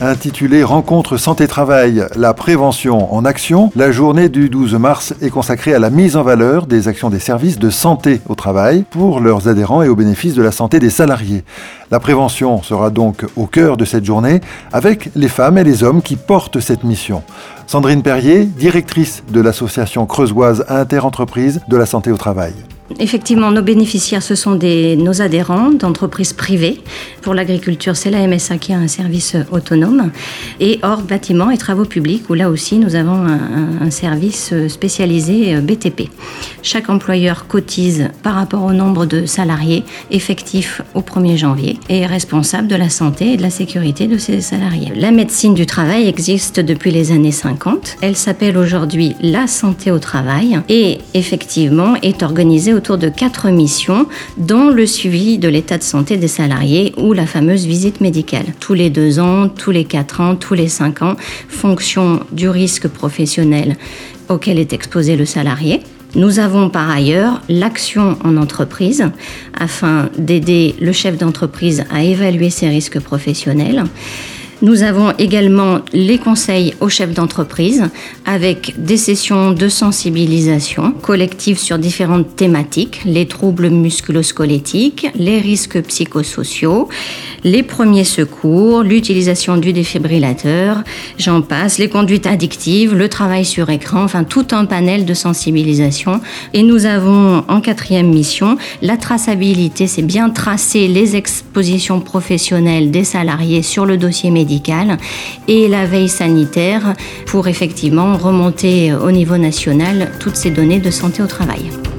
Intitulée Rencontre santé-travail, la prévention en action, la journée du 12 mars est consacrée à la mise en valeur des actions des services de santé au travail pour leurs adhérents et au bénéfice de la santé des salariés. La prévention sera donc au cœur de cette journée avec les femmes et les hommes qui portent cette mission. Sandrine Perrier, directrice de l'association creusoise Interentreprises de la santé au travail. Effectivement, nos bénéficiaires, ce sont nos adhérents d'entreprises privées. Pour l'agriculture, c'est la MSA qui a un service autonome. Et hors bâtiments et travaux publics, où là aussi, nous avons un service spécialisé BTP. Chaque employeur cotise par rapport au nombre de salariés effectifs au 1er janvier et est responsable de la santé et de la sécurité de ses salariés. La médecine du travail existe depuis les années 50. Elle s'appelle aujourd'hui la santé au travail et effectivement est organisée autour de 4 missions, dont le suivi de l'état de santé des salariés ou la fameuse visite médicale. Tous les 2 ans, tous les 4 ans, tous les 5 ans, fonction du risque professionnel auquel est exposé le salarié. Nous avons par ailleurs l'action en entreprise afin d'aider le chef d'entreprise à évaluer ses risques professionnels. Nous avons également les conseils aux chefs d'entreprise avec des sessions de sensibilisation collective sur différentes thématiques, les troubles musculo-squelettiques, les risques psychosociaux, les premiers secours, l'utilisation du défibrillateur, j'en passe, les conduites addictives, le travail sur écran, enfin tout un panel de sensibilisation. Et nous avons en 4e mission la traçabilité, c'est bien tracer les expositions professionnelles des salariés sur le dossier médical et la veille sanitaire pour effectivement remonter au niveau national toutes ces données de santé au travail.